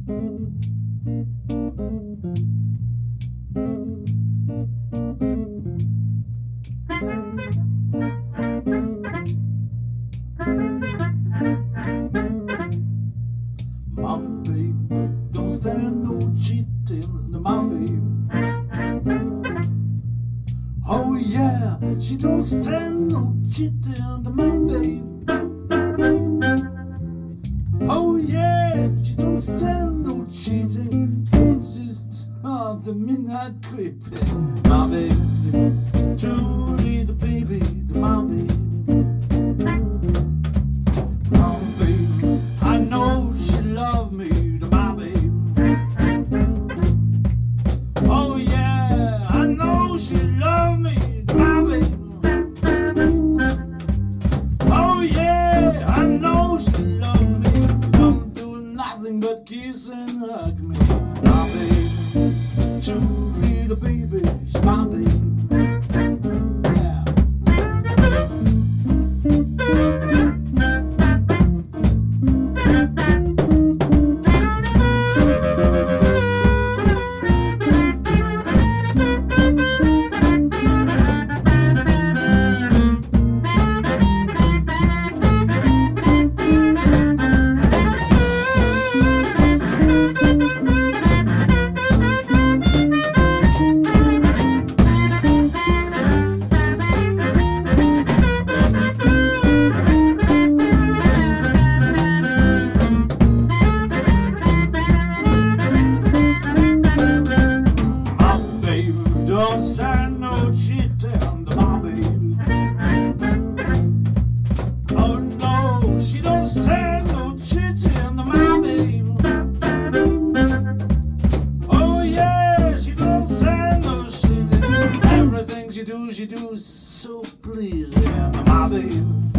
My babe don't stand no cheating, my babe. Oh yeah, she don't stand no cheating, my babe. Oh yeah, she don't stand no cheating. She's the midnight creeping. My babe, truly the baby, my babe. My babe, I know she love me, my babe. Oh yeah, I know she love me, my babe. Oh yeah, I know she love me. Don't do nothing but kiss and hug me, my babe. Truly the baby, she's my babe. Don't stand no cheating, my babe. Oh no, she don't stand no cheating, my babe. Oh yeah, she don't stand no cheating. Everything she do so pleasing, my babe.